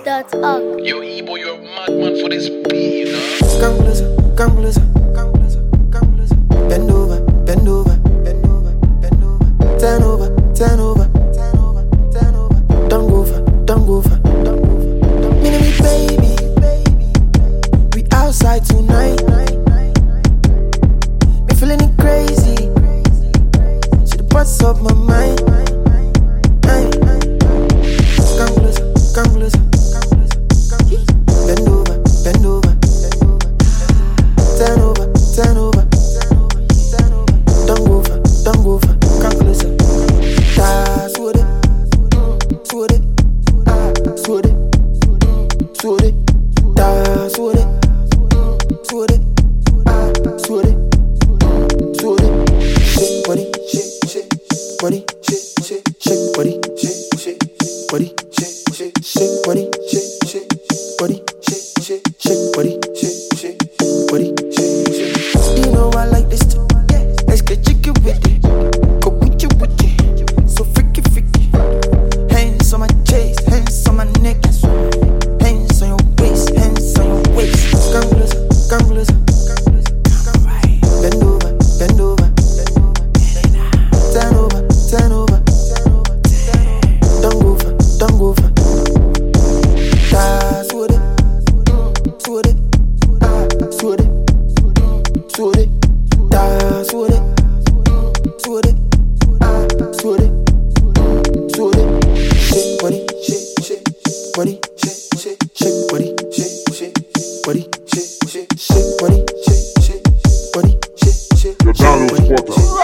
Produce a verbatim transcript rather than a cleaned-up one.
dot org. Yo, Ebo, you're a madman for this beat, you know? Come closer, come closer, come closer, come closer. Bend over, bend over, bend over, bend over. Turn over, turn over, turn over, turn over. Don't go for, don't go for, don't go for. Don't me, me, baby, baby. We outside tonight. Me feeling it crazy. See the parts of my mind. Aye. Come closer, come closer, come closer, come closer. Bend over, bend over. Turn over, turn over, turn over. Don't go for, don't go for, come closer. That's what it, what it, that's what it, what it, that's what it, what it, that's what it, what it. Shake body, shake, shake, body, shake, shake, shake body, shake, shake, body, shake, shake, shake body, shake, shake, body, shake, shake, shake body, shake, shake, body, shake, shake. You know I like this too. Let's get jiggy with it. Go with you with it. So freaky freaky. Hands on my chest, hands on my neck, hands on your waist, hands on your waist. Come closer, come closer, come right. Bend over, bend over, turn over, turn over. Don't go for, don't go for. That's what it, what it, that's what it, what it, that's what it, what it, that's what it, what it. Shake body, shake, shake, body, shake, shake, shake body, shake, shake, body, shake, shake, shake body, shake, shake, body, shake, shake, The shake Donald body. Porter.